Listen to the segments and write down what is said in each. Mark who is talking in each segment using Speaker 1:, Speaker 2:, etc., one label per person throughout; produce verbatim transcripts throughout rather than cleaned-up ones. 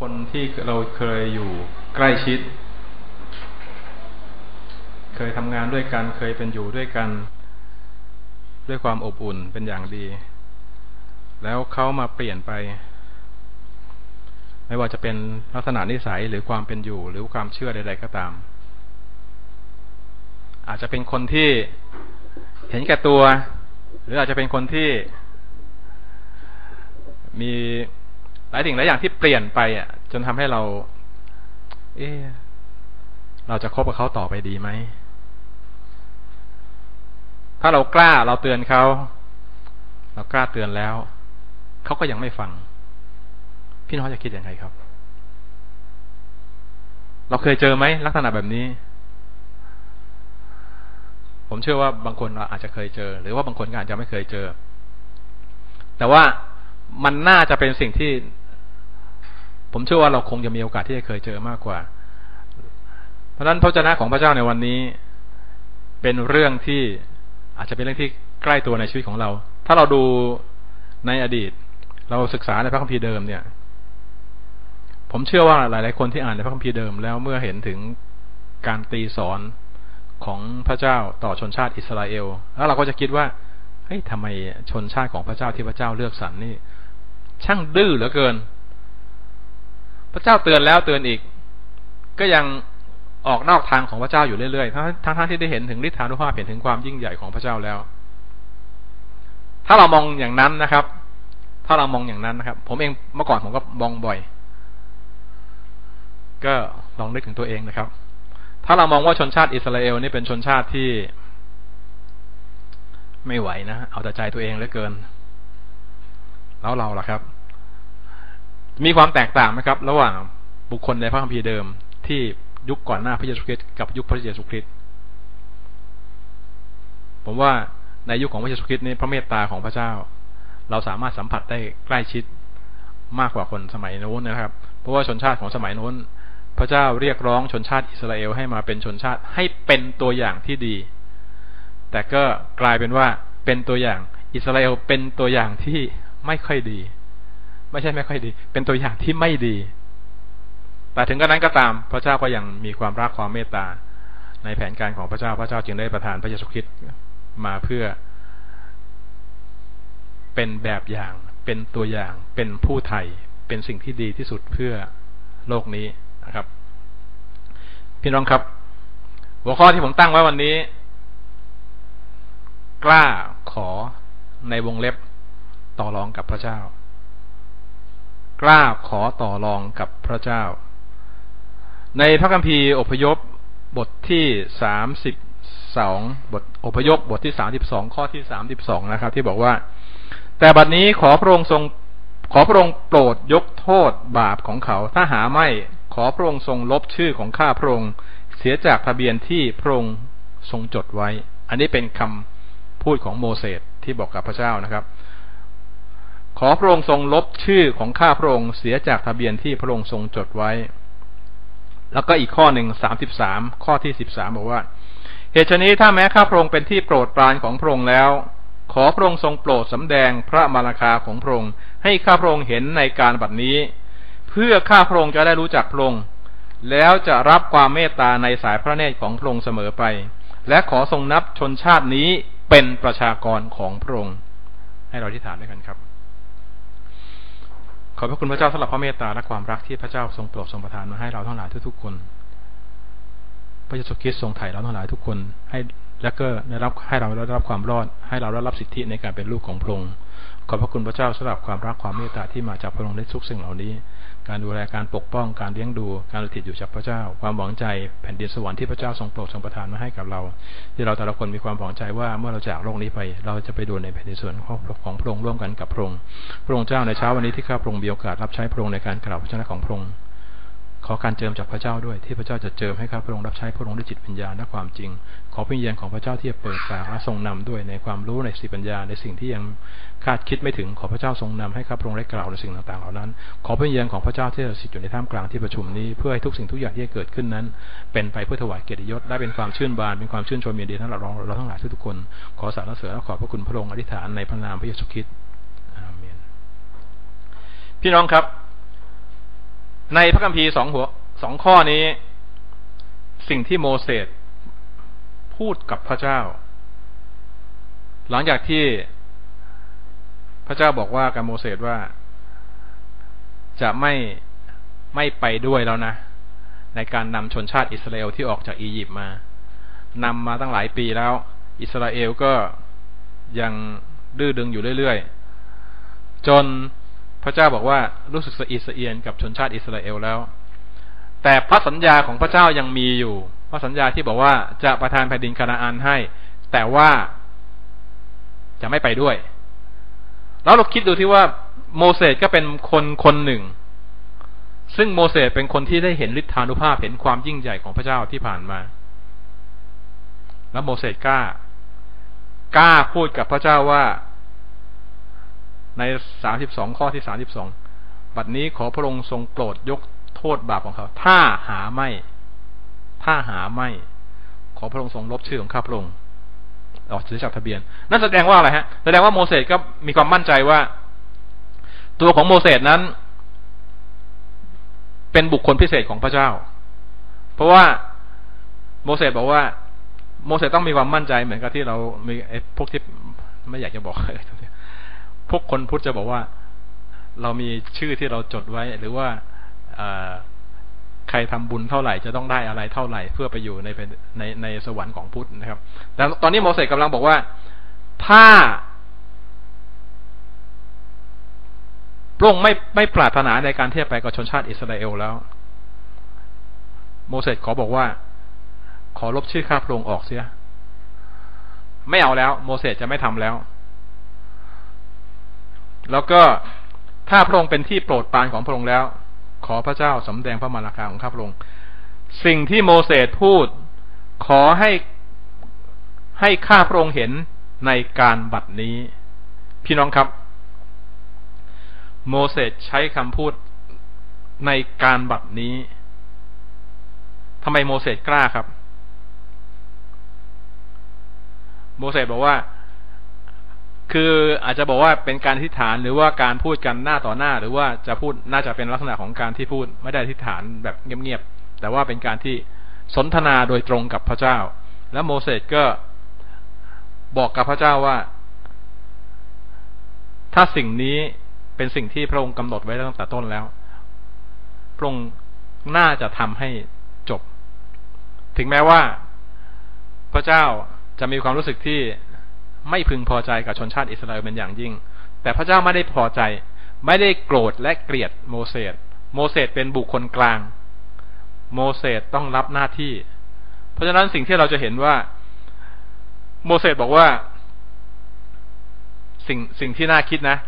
Speaker 1: คนที่เราเคยอยู่ใกล้ชิดเคยทำงานด้วยกันเคยเป็นอยู่ด้วยกันด้วยความอบอุ่นเป็นอย่างดีแล้วเขามาเปลี่ยนไปไม่ว่าจะเป็นลักษณะนิสัยหรือความเป็นอยู่หรือความเชื่อใดๆก็ตามอาจจะเป็นคนที่เห็นแก่ตัวหรืออาจจะเป็นคนที่มีหลายสิ่งหลายอย่างที่เปลี่ยนไปอ่ะจนทำให้เราเอ๊ะเราจะคบกับเขาต่อไปดีไหมถ้าเรากล้าเราเตือนเขาเรากล้าเตือนแล้วเขาก็ยังไม่ฟังพี่น้องจะคิดยังไงครับเราเคยเจอไหมลักษณะแบบนี้ผมเชื่อว่าบางคนอาจจะเคยเจอหรือว่าบางคนก็อาจจะไม่เคยเจอแต่ว่ามันน่าจะเป็นสิ่งที่ผมเชื่อว่าเราคงจะมีโอกาสที่จะเคยเจอมากกว่าเพราะฉะนั้นพระเจ้าของพระเจ้าในวันนี้เป็นเรื่องที่อาจจะเป็นเรื่องที่ใกล้ตัวในชีวิตของเราถ้าเราดูในอดีตเราศึกษาในพระคัมภีร์เดิมเนี่ยผมเชื่อว่าหลายๆคนที่อ่านในพระคัมภีร์เดิมแล้วเมื่อเห็นถึงการตีสอนของพระเจ้าต่อชนชาติอิสราเอลแล้วเราก็จะคิดว่าเฮ้ยทำไมชนชาติของพระเจ้าที่พระเจ้าเลือกสรรนี่ช่างดื้อเหลือเกินพระเจ้าเตือนแล้วเตือนอีกก็ยังออกนอกทางของพระเจ้าอยู่เรื่อยๆทั้งทั้งที่ได้เห็นถึงฤทธานุภาพเห็นถึงความยิ่งใหญ่ของพระเจ้าแล้วถ้าเรามองอย่างนั้นนะครับถ้าเรามองอย่างนั้นนะครับผมเองเมื่อก่อนผมก็มองบ่อยก็ลองนึกถึงตัวเองนะครับถ้าเรามองว่าชนชาติอิสราเอลนี่เป็นชนชาติที่ไม่ไหวนะเอาแต่ใจตัวเองเหลือเกินแล้วเราล่ะครับมีความแตกต่างไหมครับระหว่างบุคคลในพระคัมภีร์เดิมที่ยุคก่อนหน้าพระเยซูคริสต์กับยุคพระเยซูคริสต์ผมว่าในยุคของพระเยซูคริสต์นี่พระเมตตาของพระเจ้าเราสามารถสัมผัสได้ใกล้ชิดมากกว่าคนสมัยโน้นนะครับเพราะว่าชนชาติของสมัยโน้นพระเจ้าเรียกร้องชนชาติอิสราเอลให้มาเป็นชนชาติให้เป็นตัวอย่างที่ดีแต่ก็กลายเป็นว่าเป็นตัวอย่างอิสราเอลเป็นตัวอย่างที่ไม่ค่อยดีไม่ใช่ไม่ค่อยดีเป็นตัวอย่างที่ไม่ดีแต่ถึงกระนั้นก็ตามพระเจ้าก็ยังมีความรักความเมตตาในแผนการของพระเจ้าพระเจ้าจึงได้ประทานพระเยซูคริสต์มาเพื่อเป็นแบบอย่างเป็นตัวอย่างเป็นผู้ไถ่เป็นสิ่งที่ดีที่สุดเพื่อโลกนี้นะครับพี่น้องครับหัวข้อที่ผมตั้งไว้วันนี้กล้าขอในวงเล็บต่อรองกับพระเจ้ากล้าขอต่อรองกับพระเจ้าในพระคัมภีร์อพยพบทที่สามสิบสองบทอพยพบทที่สามสิบสองข้อที่สามสิบสองนะครับที่บอกว่าแต่บัดนี้ขอพระองค์ทรงขอพระองค์โปรดยกโทษบาปของเขาถ้าหาไม่ขอพระองค์ทรงลบชื่อของข้าพระองค์เสียจากทะเบียนที่พระองค์ทรงจดไว้อันนี้เป็นคำพูดของโมเสสที่บอกกับพระเจ้านะครับขอพระองค์ทรงลบชื่อของข้าพระองค์เสียจากทะเบียนที่พระองค์ทรงจดไว้แล้วก็อีกข้อหนึ่งสามสิบสามข้อที่สิบสามบอกว่าเหตุฉะนี้ถ้าแม้ข้าพระองค์เป็นที่โปรดปรานของพระองค์แล้วขอพระองค์ทรงโปรดสำแดงพระมาราคาของพระองค์ให้ข้าพระองค์เห็นในการบัดนี้เพื่อข้าพระองค์จะได้รู้จักพระองค์แล้วจะรับความเมตตาในสายพระเนตรของพระองค์เสมอไปและขอทรงนับชนชาตินี้เป็นประชากรของพระองค์ให้เราอธิษฐานด้วยกันครับขอบพระคุณพระเจ้าสำหรับพระเมตตาและความรักที่พระเจ้าทรงโปรดทรงประทานมาให้เราทั้งหลายทุกๆคนพระเยซูคริสต์ทรงไถ่เราทั้งหลายทุกคนให้และก็ได้รับให้เราได้รับความรอดให้เราได้รับสิทธิในการเป็นลูกของพระองค์ขอบพระคุณพระเจ้าสำหรับความรักความเมตตาที่มาจากพระองค์ในทุกสิ่งเหล่านี้การดูแลการปกป้องการเลี้ยงดูการติดอยู่จากพระเจ้าความหวังใจแผ่นดินสวรรค์ที่พระเจ้าทรงโปรดทรงประทานมาให้กับเราที่เราแต่ละคนมีความหวังใจว่าเมื่อเราจากโลกนี้ไปเราจะไปดูในแผ่นดินสวรรค์ของพระองค์ร่วมกันกับพระองค์พระองค์เจ้าในเช้าวันนี้ที่ข้าพระองค์มีโอกาสรับใช้พระองค์ในการกล่าวพระชนะของพระองค์ขอการเจิมจากพระเจ้าด้วยที่พระเจ้าจะเจิมให้ข้าพระองค์รับใช้พระองค์ด้วยจิตวิญญาณและความจริงขอพระวิญญาณของพระเจ้าที่จะเปิดปากและทรงนำด้วยในความรู้ในสติปัญญาในสิ่งที่ยังคาดคิดไม่ถึงขอพระเจ้าทรงนำให้ข้าพระองค์ได้กล่าวในสิ่งต่างๆเหล่านั้นขอพระวิญญาณของพระเจ้าที่จะสิทธิ์อยู่ในท่ามกลางที่ประชุมนี้เพื่อให้ทุกสิ่งทุกอย่างที่เกิดขึ้นนั้นเป็นไปเพื่อถวายเกียรติยศได้เป็นความชื่นบานเป็นความชื่นชมยินดีทั้งเราเราทั้งหลายทุกคนขอสรรเสริญและขอบพระคุณพระองค์อธิษฐานในพระนามพระเยซูคริสต์อาเมนพี่น้องครับในพระคัมภีร์สองหัวสองข้อนี้สิ่งที่โมเสสพูดกับพระเจ้าหลังจากที่พระเจ้าบอกว่ากับโมเสสว่าจะไม่ไม่ไปด้วยแล้วนะในการนำชนชาติอิสราเอลที่ออกจากอียิปต์มานำมาตั้งหลายปีแล้วอิสราเอลก็ยังดื้อดึงอยู่เรื่อยๆจนพระเจ้าบอกว่ารู้สึกสะอิดสะเอียนกับชนชาติอิสราเอลแล้วแต่พระสัญญาของพระเจ้ายังมีอยู่พระสัญญาที่บอกว่าจะประทานแผ่นดินคานาอันให้แต่ว่าจะไม่ไปด้วยแล้วเราคิดดูที่ว่าโมเสสก็เป็นคนคนหนึ่งซึ่งโมเสสเป็นคนที่ได้เห็นฤทธานุภาพเห็นความยิ่งใหญ่ของพระเจ้าที่ผ่านมาแล้วโมเสสกล้ากล้าพูดกับพระเจ้าว่าในสามสิบสองข้อที่สามสิบสองบัดนี้ขอพระองค์ทรงโปรดยกโทษบาปของเขาถ้าหาไม่ถ้าหาไม่ขอพระองค์ทรงลบชื่อของข้าพระองค์ออกจากทะเบียนนั่นแสดงว่าอะไรฮะแสดงว่าโมเสสก็มีความมั่นใจว่าตัวของโมเสสนั้นเป็นบุคคลพิเศษของพระเจ้าเพราะว่าโมเสสบอกว่าโมเสสต้องมีความมั่นใจเหมือนกับที่เรามีไอ้พวกที่ไม่อยากจะบอกอะไรตรงนี้พวกคนพุทธจะบอกว่าเรามีชื่อที่เราจดไว้หรือว่าใครทำบุญเท่าไหร่จะต้องได้อะไรเท่าไหร่เพื่อไปอยู่ในในในสวรรค์ของพุทธนะครับแต่ตอนนี้โมเสสกำลังบอกว่าถ้าพระองค์ไม่ไม่ปรารถนาในการที่จะไปกับชนชาติอิสราเอลแล้วโมเสสขอบอกว่าขอลบชื่อข้าพระองค์ออกเสียไม่เอาแล้วโมเสสจะไม่ทำแล้วแล้วก็ถ้าพระองค์เป็นที่โปรดปรานของพระองค์แล้วขอพระเจ้าสำแดงพระมารคาของข้าพระองค์สิ่งที่โมเสสพูดขอให้ให้ข้าพระองค์เห็นในการบัดนี้พี่น้องครับโมเสสใช้คำพูดในการบัดนี้ทำไมโมเสสกล้าครับโมเสสบอกว่าคืออาจจะบอกว่าเป็นการอธิษฐานหรือว่าการพูดกันหน้าต่อหน้าหรือว่าจะพูดน่าจะเป็นลักษณะของการที่พูดไม่ได้อธิษฐานแบบเงียบๆแต่ว่าเป็นการที่สนทนาโดยตรงกับพระเจ้าแล้วโมเสสก็บอกกับพระเจ้าว่าถ้าสิ่งนี้เป็นสิ่งที่พระองค์กำหนดไว้ตั้งแต่ต้นแล้วพระองค์น่าจะทำให้จบถึงแม้ว่าพระเจ้าจะมีความรู้สึกที่ไม่พึงพอใจกับชนชาติอิสราเอลเป็นอย่างยิ่งแต่พระเจ้าไม่ได้พอใจไม่ได้โกรธและเกลียดโมเสสโมเสสเป็นบุคคลกลางโมเสสต้องรับหน้าที่เพราะฉะนั้นสิ่งที่เราจะเห็นว่าโมเสสบอกว่าสิ่งสิ่งที่น่าคิดนะ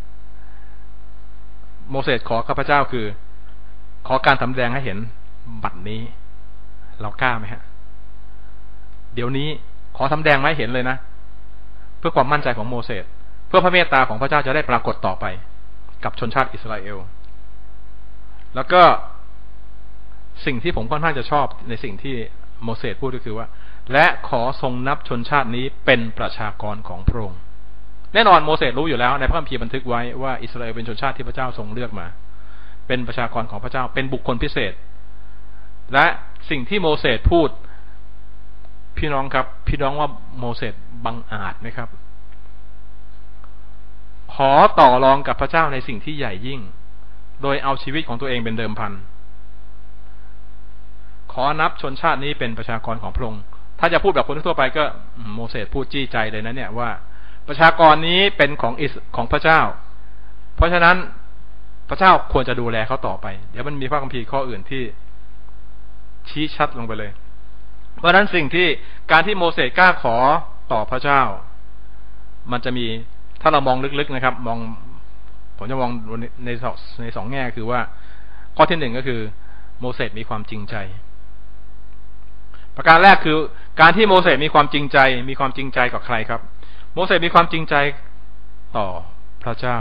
Speaker 1: โมเสสขอข้าพเจ้าคือขอการสำแดงให้เห็นบัดนี้เรากล้าไหมฮะเดี๋ยวนี้ขอสำแดงให้เห็นเลยนะเพื่อความมั่นใจของโมเสสเพื่อพระเมตตาของพระเจ้าจะได้ปรากฏต่อไปกับชนชาติอิสราเอลแล้วก็สิ่งที่ผมค่อนข้างจะชอบในสิ่งที่โมเสสพูดก็คือว่าและขอทรงนับชนชาตินี้เป็นประชากรของพระองค์แน่นอนโมเสสรู้อยู่แล้วในพระคัมภีร์บันทึกไว้ว่าอิสราเอลเป็นชนชาติที่พระเจ้าทรงเลือกมาเป็นประชากรของพระเจ้าเป็นบุคคลพิเศษและสิ่งที่โมเสสพูดพี่น้องครับพี่น้องว่าโมเสสบังอาจไหมครับขอต่อรองกับพระเจ้าในสิ่งที่ใหญ่ยิ่งโดยเอาชีวิตของตัวเองเป็นเดิมพันขอนับชนชาตินี้เป็นประชากรของพระองค์ถ้าจะพูดแบบคนทั่วไปก็โมเสสพูดจี้ใจเลยนะเนี่ยว่าประชากรนี้เป็นของอิสของพระเจ้าเพราะฉะนั้นพระเจ้าควรจะดูแลเขาต่อไปเดี๋ยวมันมีพระคัมภีร์ข้ออื่นที่ชี้ชัดลงไปเลยเพราะฉะนั้นสิ่งที่การที่โมเสสกล้าขอต่อพระเจ้ามันจะมีถ้าเรามองลึกๆนะครับมองผมจะมองในสองในสองแง่คือว่าข้อที่หนึ่งก็คือโมเสสมีความจริงใจประการแรกคือการที่โมเสสมีความจริงใจมีความจริงใจกับใครครับโมเสสมีความจริงใจต่อพระเจ้า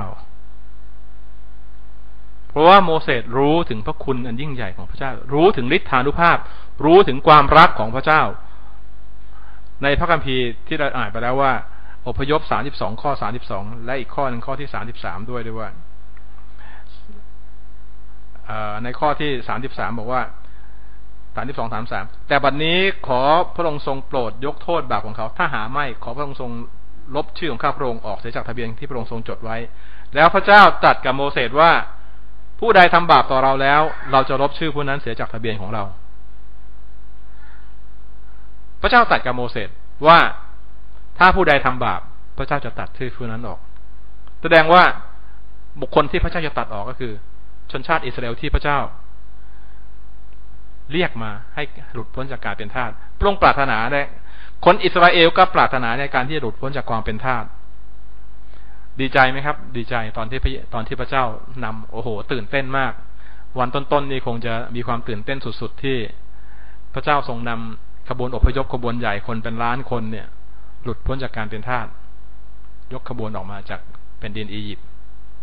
Speaker 1: เพราะว่าโมเสสรู้ถึงพระคุณอันยิ่งใหญ่ของพระเจ้ารู้ถึงฤทธานุภาพรู้ถึงความรักของพระเจ้าในพระคัมภีร์ที่เราอ่านไปแล้วว่าอพยพสามสิบสองข้อสามสิบสองและอีกข้อนึงข้อที่สามสิบสามด้วยด้วยว่าในข้อที่สามสิบสามบอกว่าสามสิบสอง สามสิบสามแต่บัดนี้ขอพระองค์ทรงโปรดยกโทษบาปของเขาถ้าหาไม่ขอพระองค์ทรงลบชื่อของข้าพระองค์ออกเสียจากทะเบียนที่พระองค์ทรงจดไว้แล้วพระเจ้าตรัสกับโมเสสว่าผู้ใดทำบาปต่อเราแล้วเราจะลบชื่อผู้นั้นเสียจากทะเบียนของเราพระเจ้าตรัสกับโมเสสว่าถ้าผู้ใดทำบาปพระเจ้าจะตัดชื่อผู้นั้นออกแสดงว่าบุคคลที่พระเจ้าจะตัดออกก็คือชนชาติอิสราเอลที่พระเจ้าเรียกมาให้หลุดพ้นจากการเป็นทาสพระองค์ปรารถนาได้คนอิสราเอลก็ปรารถนาในการที่จะหลุดพ้นจากความเป็นทาสดีใจไหมครับดีใจตอนที่ตอนที่พระเจ้านำโอ้โหตื่นเต้นมากวันต้นๆนี่คงจะมีความตื่นเต้นสุดๆที่พระเจ้าทรงนำขบวนอพยพขบวนใหญ่คนเป็นล้านคนเนี่ยหลุดพ้นจากการเป็นทาสยกขบวนออกมาจากแผ่นดินอียิปต์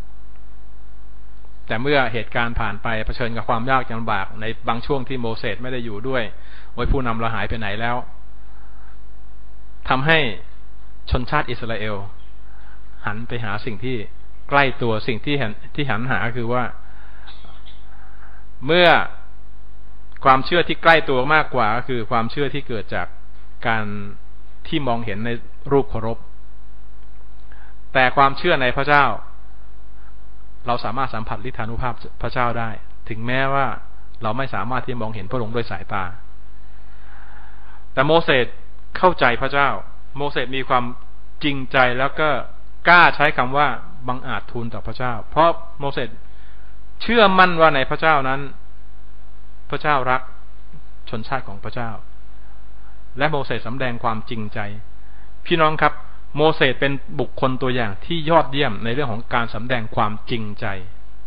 Speaker 1: แต่เมื่อเหตุการณ์ผ่านไปเผชิญกับความยากลำบากในบางช่วงที่โมเสสไม่ได้อยู่ด้วยโอ้ยผู้นำเราหายไปไหนแล้วทำให้ชนชาติอิสราเอลหันไปหาสิ่งที่ใกล้ตัวสิ่งที่หันที่หันหาคือว่าเมื่อความเชื่อที่ใกล้ตัวมากกว่าก็คือความเชื่อที่เกิดจากการที่มองเห็นในรูปเคารพแต่ความเชื่อในพระเจ้าเราสามารถสัมผัสฤทธานุภาพพระเจ้าได้ถึงแม้ว่าเราไม่สามารถที่มองเห็นพระองค์ด้วยสายตาแต่โมเสสเข้าใจพระเจ้าโมเสสมีความจริงใจแล้วก็กล้าใช้คำว่าบังอาจทูลต่อพระเจ้าเพราะโมเสสเชื่อมั่นว่าในพระเจ้านั้นพระเจ้ารักชนชาติของพระเจ้าและโมเสสสำแดงความจริงใจพี่น้องครับโมเสสเป็นบุคคลตัวอย่างที่ยอดเยี่ยมในเรื่องของการสำแดงความจริงใจ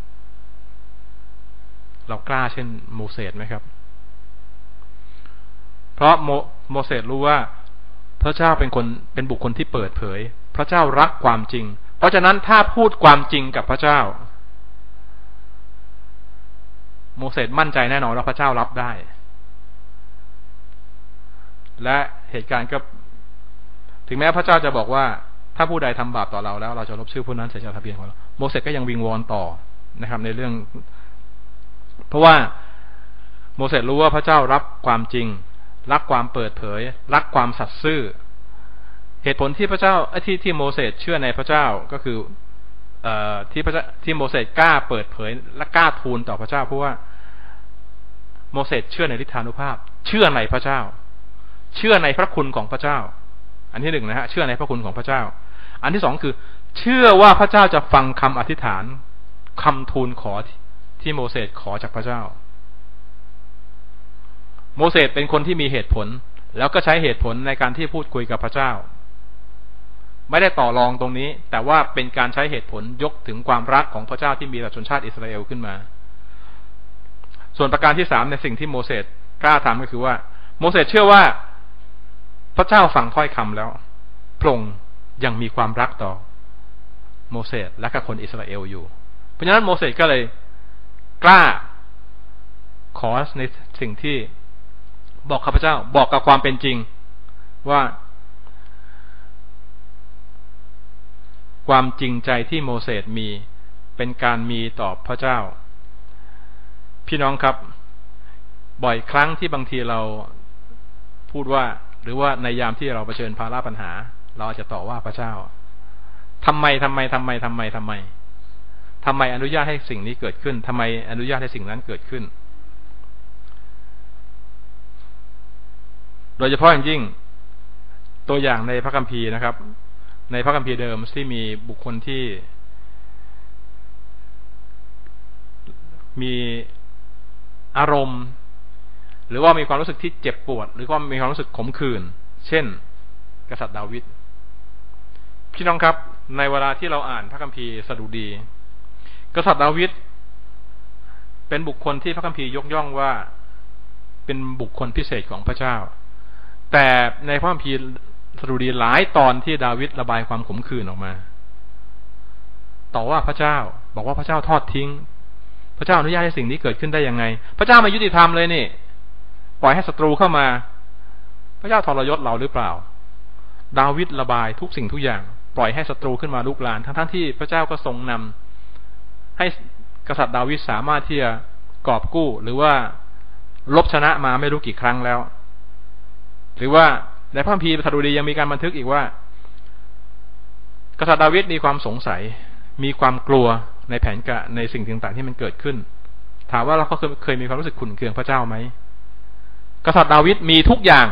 Speaker 1: เรากล้าเช่นโมเสสไหมครับเพราะโมโมเสสรู้ว่าพระเจ้าเป็นคนเป็นบุคคลที่เปิดเผยพระเจ้ารักความจริงเพราะฉะนั้นถ้าพูดความจริงกับพระเจ้าโมเสสมั่นใจแน่นอนว่าพระเจ้ารับได้และเหตุการณ์ก็ถึงแม้พระเจ้าจะบอกว่าถ้าผู้ใดทำบาปต่อเราแล้วเราจะลบชื่อผู้นั้นเสียจากทะเบียนของเราโมเสสก็ยังวิงวอนต่อนะครับในเรื่องเพราะว่าโมเสสรู้ว่าพระเจ้ารับความจริงรักความเปิดเผยรักความสัตย์ซื่อเหตุผลที่พระเจ้าที่ที่โมเสสเชื่อในพระเจ้าก็คือเอ่อที่พระเจ้าที่โมเสสกล้าเปิดเผยและกล้าทูลต่อพระเจ้าเพราะว่าโมเสสเชื่อในฤทธานุภาพเชื่อในพระเจ้าเชื่อในพระคุณของพระเจ้าอันที่หนึ่งนะฮะเชื่อในพระคุณของพระเจ้าอันที่สองคือเชื่อว่าพระเจ้าจะฟังคำอธิษฐานคำทูลขอที่โมเสสขอจากพระเจ้าโมเสสเป็นคนที่มีเหตุผลแล้วก็ใช้เหตุผลในการที่พูดคุยกับพระเจ้าไม่ได้ต่อรองตรงนี้แต่ว่าเป็นการใช้เหตุผลยกถึงความรักของพระเจ้าที่มีต่อชนชาติอิสราเอลขึ้นมาส่วนประการที่สามในสิ่งที่โมเสสกล้าทำก็คือว่าโมเสสเชื่อว่าพระเจ้าฟังถ้อยคำแล้วพระองค์ยังมีความรักต่อโมเสสและกับคนอิสราเอลอยู่เพราะฉะนั้นโมเสสก็เลยกล้าขอในสิ่งที่บอกข้าพเจ้าบอกกับความเป็นจริงว่าความจริงใจที่โมเสสมีเป็นการมีต่อพระเจ้าพี่น้องครับบ่อยครั้งที่บางทีเราพูดว่าหรือว่าในยามที่เราเผชิญภาระปัญหาเราจะต่อว่าพระเจ้าทำไมทำไมทำไมทำไมทำไมทำไมอนุญาตให้สิ่งนี้เกิดขึ้นทำไมอนุญาตให้สิ่งนั้นเกิดขึ้นโดยเฉพาะอย่างยิ่งตัวอย่างในพระคัมภีร์นะครับในพระคัมภีร์เดิมที่มีบุคคลที่มีอารมณ์หรือว่ามีความรู้สึกที่เจ็บปวดหรือว่ามีความรู้สึกขมขื่นเช่นกษัตริย์ดาวิดพี่น้องครับในเวลาที่เราอ่านพระคัมภีร์สดุดีกษัตริย์ดาวิดเป็นบุคคลที่พระคัมภีร์ยกย่องว่าเป็นบุคคลพิเศษของพระเจ้าแต่ในพระคัมภีร์สดุดีหลายตอนที่ดาวิดระบายความขมขื่นออกมาต่อว่าพระเจ้าบอกว่าพระเจ้าทอดทิ้งพระเจ้าอนุญาตให้สิ่งนี้เกิดขึ้นได้ยังไงพระเจ้าไม่ยุติธรรมเลยนี่ปล่อยให้ศัตรูเข้ามาพระเจ้าทรยศเราหรือเปล่าดาวิดระบายทุกสิ่งทุกอย่างปล่อยให้ศัตรูขึ้นมาลุกลานทั้งๆที่พระเจ้าก็ทรงนำให้กษัตริย์ดาวิดสามารถที่จะกอบกู้หรือว่าลบชนะมาไม่รู้กี่ครั้งแล้วหรือว่าในพระคัมภีร์สดุดียังมีการบันทึกอีกว่ากษัตริย์ดาวิดมีความสงสัยมีความกลัวในแผนการในสิ่งต่างๆที่มันเกิดขึ้นถามว่าเราเคยเคยมีความรู้สึกขุ่นเคืองพระเจ้าไหมกษัตริย์ดาวิดมีทุกอย่าง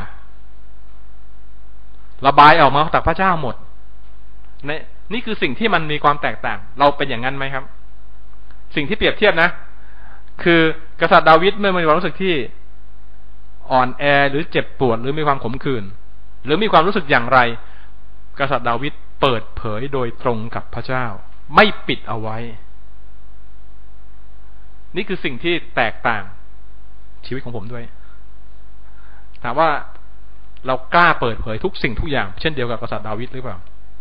Speaker 1: ระบายออกมาจากพระเจ้าหมดในนี่คือสิ่งที่มันมีความแตกต่างเราเป็นอย่างนั้นไหมครับสิ่งที่เปรียบเทียบนะคือกษัตริย์ดาวิดเมื่อมีความรู้สึกที่อ่อนแอหรือเจ็บปวดหรือมีความขมขื่นหรือมีความรู้สึกอย่างไรกษัตริย์ดาวิดเปิดเผยโดยตรงกับพระเจ้าไม่ปิดเอาไว้นี่คือสิ่งที่แตกต่างชีวิตของผมด้วยถามว่าเรากล้าเปิดเผยทุกสิ่งทุกอย่างเช่นเดียวกับกษัตริย์ดาวิดหรือเปล่า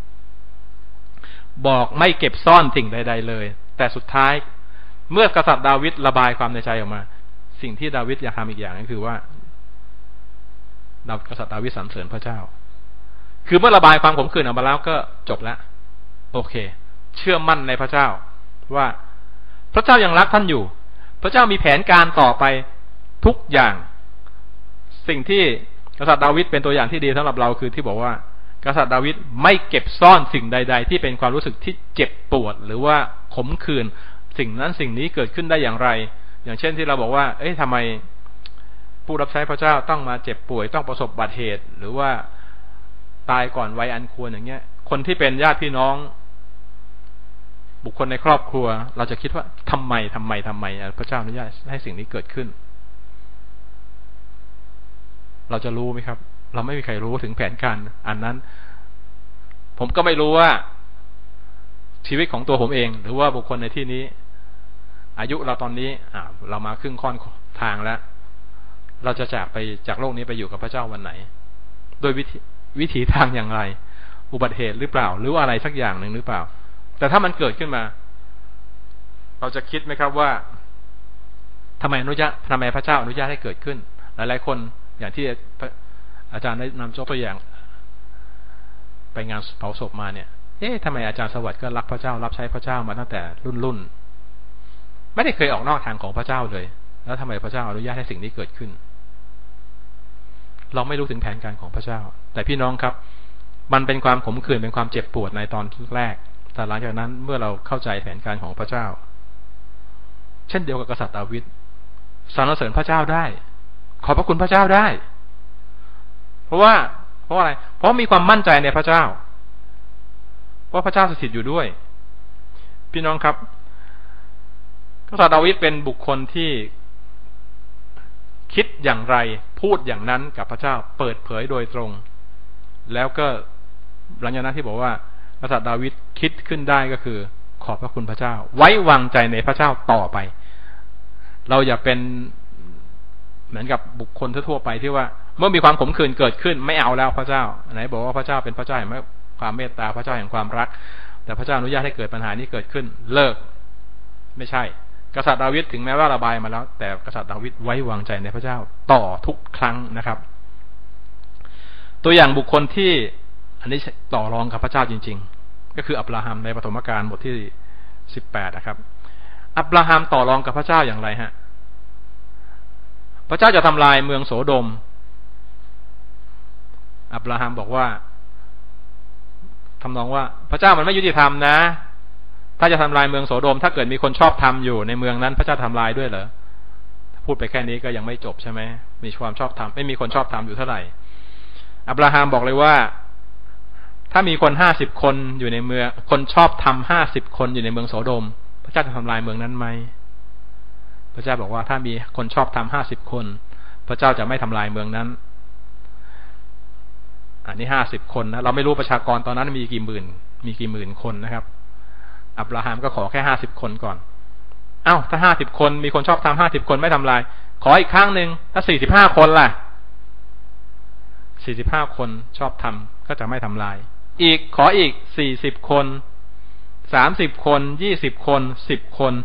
Speaker 1: บอกไม่เก็บซ่อนสิ่งใดๆเลยแต่สุดท้ายเมื่อกษัตริย์ดาวิดระบายความในใจออกมาสิ่งที่ดาวิดอยากทำอีกอย่างก็คือว่ากษัตริย์ดาวิดสรรเสริญพระเจ้าคือเมื่อระบายความขมขื่นออกมาแล้วก็จบแล้วโอเคเชื่อมั่นในพระเจ้าว่าพระเจ้ายังรักท่านอยู่พระเจ้ามีแผนการต่อไปทุกอย่างสิ่งที่กษัตริย์ดาวิดเป็นตัวอย่างที่ดีสำหรับเราคือที่บอกว่ากษัตริย์ดาวิดไม่เก็บซ่อนสิ่งใดๆที่เป็นความรู้สึกที่เจ็บปวดหรือว่าขมขื่นสิ่งนั้นสิ่งนี้เกิดขึ้นได้อย่างไรอย่างเช่นที่เราบอกว่าเอ๊ะทำไมผู้รับใช้พระเจ้าต้องมาเจ็บป่วยต้องประสบอุบัติเหตุหรือว่าตายก่อนวัยอันควรอย่างเงี้ยคนที่เป็นญาติพี่น้องบุคคลในครอบครัวเราจะคิดว่าทำไมทำไมทำไมพระเจ้าอนุญาตให้สิ่งนี้เกิดขึ้นเราจะรู้ไหมครับเราไม่มีใครรู้ถึงแผนการอันนั้นผมก็ไม่รู้ว่าชีวิตของตัวผมเองหรือว่าบุคคลในที่นี้อายุเราตอนนี้อ่าเรามาครึ่งค่อนทางแล้วเราจะจากไปจากโลกนี้ไปอยู่กับพระเจ้าวันไหนโดยวิธีวิถีทางอย่างไรอุบัติเหตุหรือเปล่าหรือว่าอะไรสักอย่างหนึ่งหรือเปล่าแต่ถ้ามันเกิดขึ้นมาเราจะคิดไหมครับว่าทำไมอนุญาตทำไมพระเจ้าอนุญาตให้เกิดขึ้นหลายๆคนอย่างที่อาจารย์ได้นำยกตัวอย่างไปงานเผาศพมาเนี่ยเอ๊ะทำไมอาจารย์สวัสดิ์ก็รักพระเจ้ารับใช้พระเจ้ามาตั้งแต่รุ่นรุ่นไม่ได้เคยออกนอกทางของพระเจ้าเลยแล้วทำไมพระเจ้าอนุญาตให้สิ่งนี้เกิดขึ้นเราไม่รู้ถึงแผนการของพระเจ้าแต่พี่น้องครับมันเป็นความขมขื่นเป็นความเจ็บปวดในตอนแรกแต่หลังจากนั้นเมื่อเราเข้าใจแผนการของพระเจ้าเช่นเดียวกับกษัตริย์ดาวิดสรรเสริญพระเจ้าได้ขอบพระคุณพระเจ้าได้เพราะว่าเพราะอะไรเพราะมีความมั่นใจในพระเจ้าว่าพระเจ้าสถิตอยู่ด้วยพี่น้องครับกษัตริย์ดาวิดเป็นบุคคลที่คิดอย่างไรพูดอย่างนั้นกับพระเจ้าเปิดเผยโดยตรงแล้วก็หลังจากนั้นที่บอกว่ากษัตริย์ดาวิดคิดขึ้นได้ก็คือขอบพระคุณพระเจ้าไว้วางใจในพระเจ้าต่อไปเราอย่าเป็นเหมือนกับบุคคลทั่วไปที่ว่าเมื่อมีความขมขื่นเกิดขึ้นไม่เอาแล้วพระเจ้าไหนบอกว่าพระเจ้าเป็นพระเจ้าแห่งความเมตตาพระเจ้าแห่งความรักแต่พระเจ้าอนุญาตให้เกิดปัญหานี้เกิดขึ้นเลิกไม่ใช่กษัตริย์ดาวิดถึงแม้ว่าระบายมาแล้วแต่กษัตริย์ดาวิดไว้วางใจในพระเจ้าต่อทุกครั้งนะครับตัวอย่างบุคคลที่อันนี้ต่อรองกับพระเจ้าจริงๆก็คืออับราฮัมในปฐมกาลบทที่สิบแปดนะครับอับราฮัมต่อรองกับพระเจ้าอย่างไรฮะพระเจ้าจะทำลายเมืองโสโดมอับราฮัมบอกว่าทำนองว่าพระเจ้ามันไม่ยุติธรรมนะถ้าจะทำลายเมืองโสโดมถ้าเกิดมีคนชอบธรรมอยู่ในเมืองนั้นพระเจ้าทำลายด้วยเหรอพูดไปแค่นี้ก็ยังไม่จบใช่ไหมมีความชอบธรรมไม่มีคนชอบธรรมอยู่เท่าไหร่อับราฮัมบอกเลยว่าถ้ามีคนห้าสิบคนอยู่ในเมืองคนชอบธรรมห้าสิบคนอยู่ในเมืองโสโดมพระเจ้าจะทำลายเมืองนั้นไหมพระเจ้าบอกว่าถ้ามีคนชอบธรรมห้าสิบคนพระเจ้าจะไม่ทำลายเมืองนั้นอันนี้ห้าสิบคนนะเราไม่รู้ประชากรตอนนั้นมีกี่หมื่นมีกี่หมื่นคนนะครับอับราฮัมก็ขอแค่ห้าสิบคนก่อนเอ้าถ้าห้าสิบคนมีคนชอบธรรมห้าสิบคนไม่ทำลายขออีกครั้งหนึ่งถ้าสี่สิบห้าคนล่ะสี่สิบห้าคนชอบธรรมก็จะไม่ทำลายอีกขออีกสี่สิบคนสามสิบคนยี่สิบคนสิบคน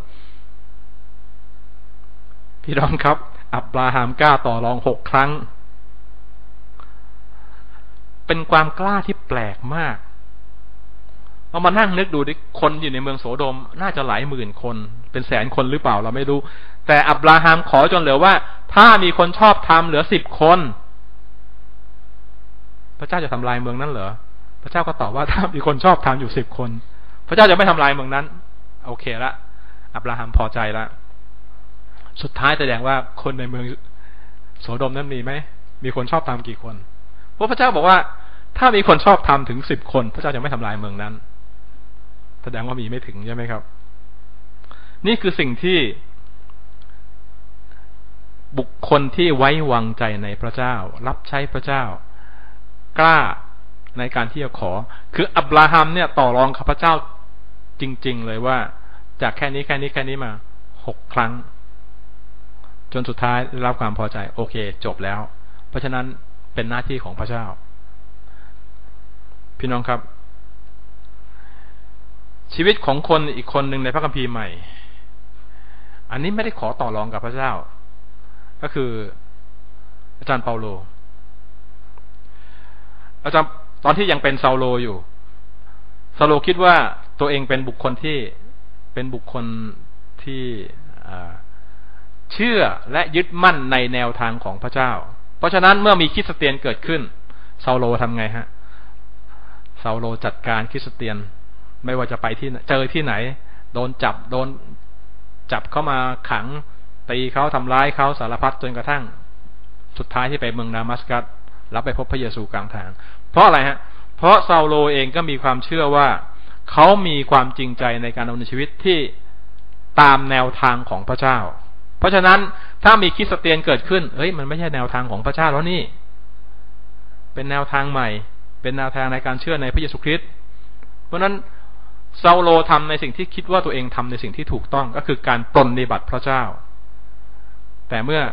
Speaker 1: พี่น้องครับอับราฮัมกล้าต่อรองหกครั้งเป็นความกล้าที่แปลกมากเรามานั่งนึกดูดิคนอยู่ในเมืองโสโดมน่าจะหลายหมื่นคนเป็นแสนคนหรือเปล่าเราไม่รู้แต่อับราฮัมขอจนเหลือว่าถ้ามีคนชอบธรรมเหลือสิบคนพระเจ้าจะทำลายเมืองนั้นเหรอพระเจ้าก็ตอบว่าถ้ามีคนชอบธรรมอยู่สิบคนพระเจ้าจะไม่ทำลายเมืองนั้นโอเคละอับราฮัมพอใจละสุดท้ายแสดงว่าคนในเมืองโสโดมนั้นมีไหมมีคนชอบธรรมกี่คนเพราะพระเจ้าบอกว่าถ้ามีคนชอบธรรมถึงสิบคนพระเจ้าจะไม่ทำลายเมืองนั้นแสดงว่ามีไม่ถึงใช่ไหมครับนี่คือสิ่งที่บุคคลที่ไว้วางใจในพระเจ้ารับใช้พระเจ้ากล้าในการที่จะขอคืออับราฮัมเนี่ยต่อรองกับพระเจ้าจริงๆเลยว่าจากแค่นี้แค่นี้แค่นี้มาหกครั้งจนสุดท้ายได้รับความพอใจโอเคจบแล้วเพราะฉะนั้นเป็นหน้าที่ของพระเจ้าพี่น้องครับชีวิตของคนอีกคนหนึ่งในพระคัมภีร์ใหม่อันนี้ไม่ได้ขอต่อรองกับพระเจ้าก็คืออาจารย์เปาโลอาจารย์ตอนที่ยังเป็นซาโลอยู่ซาโลคิดว่าตัวเองเป็นบุคคลที่เป็นบุคคลที่เชื่อและยึดมั่นในแนวทางของพระเจ้าเพราะฉะนั้นเมื่อมีคริสเตียนเกิดขึ้นซาโลทำไงฮะซาโลจัดการคริสเตียนไม่ว่าจะไปที่เจอที่ไหนโดนจับโดนจับเข้ามาขังตีเขาทำร้ายเขาสารพัดจนกระทั่งสุดท้ายที่ไปเมืองดามัสกัสรับไปพบพระเยซูกลางทางเพราะอะไรฮะเพราะซาโลเองก็มีความเชื่อว่าเขามีความจริงใจในการดำเนินชีวิตที่ตามแนวทางของพระเจ้าเพราะฉะนั้นถ้ามีคริสเตียนเกิดขึ้นเฮ้ยมันไม่ใช่แนวทางของพระเจ้าแล้วนี่เป็นแนวทางใหม่เป็นแนวทางในการเชื่อในพระเยซูคริสต์เพราะฉะนั้นซาโลทำในสิ่งที่คิดว่าตัวเองทำในสิ่งที่ถูกต้องก็คือการปรนนิบัติพระเจ้าแต่เมื่อ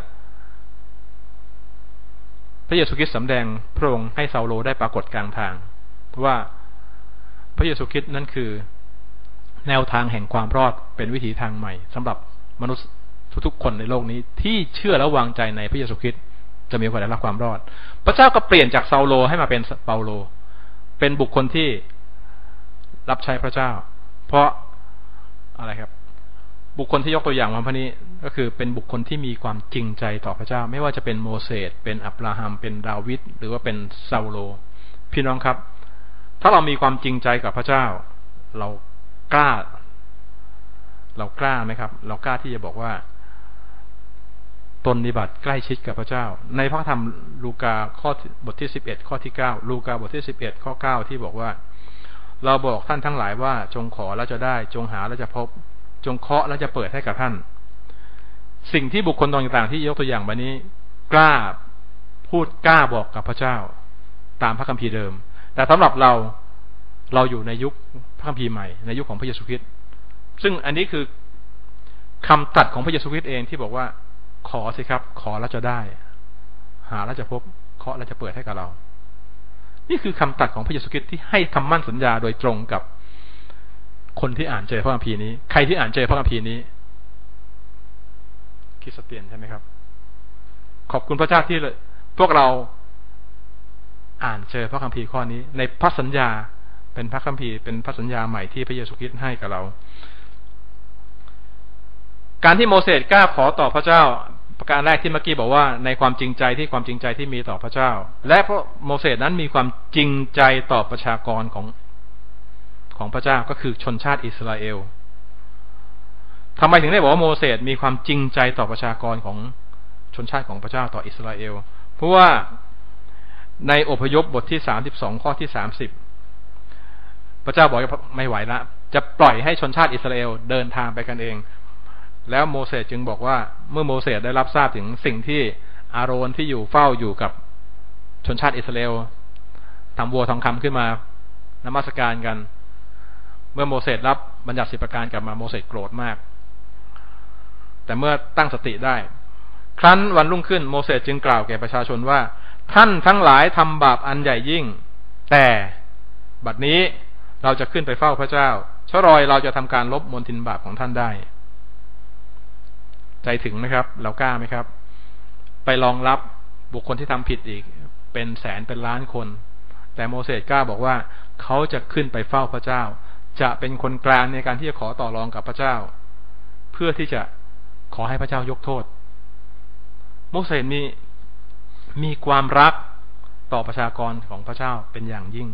Speaker 1: พระเยซูคริสต์สำแดงพระองค์ให้ซาโลได้ปรากฏกลางทางว่าพระเยซูคริสต์นั้นคือแนวทางแห่งความรอดเป็นวิถีทางใหม่สำหรับมนุษย์ทุกๆคนในโลกนี้ที่เชื่อและวางใจในพระเยซูคริสต์จะมีโอกาสได้รับความรอดพระเจ้าก็เปลี่ยนจากซาโลให้มาเป็นเปาโลเป็นบุคคลที่รับใช้พระเจ้าเพราะอะไรครับบุคคลที่ยกตัวอย่างมาพระนี้ก็คือเป็นบุคคลที่มีความจริงใจต่อพระเจ้าไม่ว่าจะเป็นโมเสสเป็นอับราฮัมเป็นดาวิดหรือว่าเป็นซาโลพี่น้องครับถ้าเรามีความจริงใจกับพระเจ้าเรากล้าเรากล้าไหมครับเรากล้าที่จะบอกว่าตนปฏิบัติใกล้ชิดกับพระเจ้าในพระธรรมลูกาข้อบทที่สิบเอ็ดข้อที่เก้าลูกาบทที่สิบเอ็ดข้อเก้าที่บอกว่าเราบอกท่านทั้งหลายว่าจงขอแล้วจะได้จงหาแล้วจะพบจงเคาะแล้วจะเปิดให้กับท่านสิ่งที่บุคคลต่างๆที่ยกตัวอย่างมานี้กล้าพูดกล้าบอกกับพระเจ้าตามพระคัมภีร์เดิมแต่สำหรับเราเราอยู่ในยุคพระคัมภีร์ใหม่ในยุคของพระเยซูคริสต์ซึ่งอันนี้คือคำตรัสของพระเยซูคริสต์เองที่บอกว่าขอสิครับขอแล้วจะได้หาแล้วจะพบเคาะแล้วจะเปิดให้กับเรานี่คือคำตรัสของพระเยซูคริสต์ที่ให้คำมั่นสัญญาโดยตรงกับคนที่อ่านเจอพระคัมภีร์นี้ใครที่อ่านเจอพระคัมภีร์นี้คริสเตียนใช่ไหมครับขอบคุณพระเจ้าที่พวกเราอ่านเจอพระคัมภีร์ข้อนี้ในพระสัญญาเป็นพระคัมภีร์เป็นพระสัญญาใหม่ที่พระเยซูคริสต์ให้กับเราการที่โมเสสกล้าขอต่อพระเจ้าประการแรกที่เมื่อกี้บอกว่าในความจริงใจที่ความจริงใจที่มีต่อพระเจ้าและเพราะโมเสสนั้นมีความจริงใจต่อประชากรของของพระเจ้าก็คือชนชาติอิสราเอลทำไมถึงได้บอกว่าโมเสสมีความจริงใจต่อประชากรของชนชาติของพระเจ้าต่ออิสราเอลเพราะว่าในอพยพบทที่สามสิบสองข้อที่สามสิบพระเจ้าบอกไม่ไหวละจะปล่อยให้ชนชาติอิสราเอลเดินทางไปกันเองแล้วโมเสสจึงบอกว่าเมื่อโมเสสได้รับทราบถึงสิ่งที่อาโรนที่อยู่เฝ้าอยู่กับชนชาติอิสราเอลทำวัวทองคำขึ้นมานมัสการกันเมื่อโมเสสรับบัญญัติสิบประการกลับมาโมเสสโกรธมากแต่เมื่อตั้งสติได้ครั้นวันรุ่งขึ้นโมเสสจึงกล่าวแก่ประชาชนว่าท่านทั้งหลายทำบาปอันใหญ่ยิ่งแต่บัดนี้เราจะขึ้นไปเฝ้าพระเจ้าชะรอยเราจะทำการลบมลทินบาปของท่านได้ใจถึงไหมครับเรากล้าไหมครับไปรองรับบุคคลที่ทำผิดอีกเป็นแสนเป็นล้านคนแต่โมเสสกล้าบอกว่าเขาจะขึ้นไปเฝ้าพระเจ้าจะเป็นคนกลางในการที่จะขอต่อรองกับพระเจ้าเพื่อที่จะขอให้พระเจ้ายกโทษโมเสสมีมีความรักต่อประชากรของพระเจ้าเป็นอย่างยิ่ง